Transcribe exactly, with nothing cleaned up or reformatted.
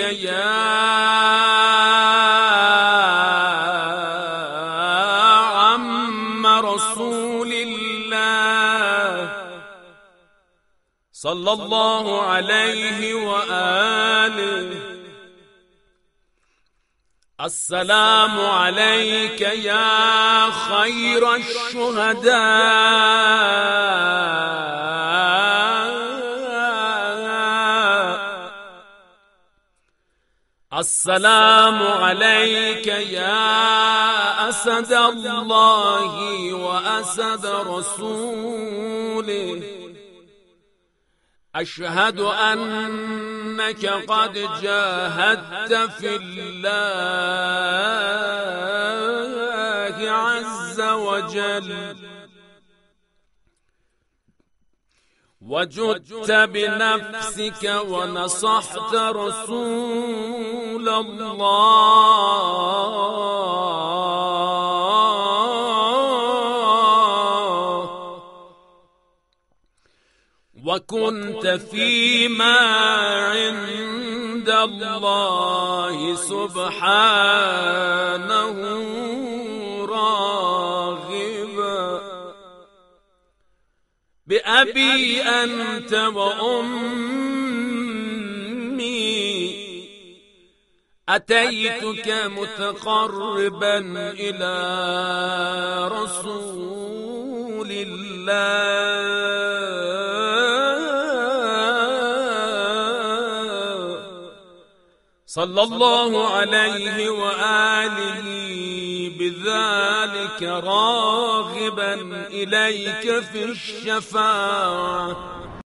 يا عم رسول الله صلى الله عليه وآله. السلام عليك يا خير الشهداء. السلام عليك يا أسد الله وأسد رسوله. أشهد أنك قد جاهدت في الله عز وجل وجدت بنفسك ونصحت رسول الله، وكنت فيما عند الله سبحانه راغبا. بأبي أنت وأمي أتيتك متقربا إلى رسول الله صلى الله عليه وآله، بذلك راغبا إليك في الشفاعة.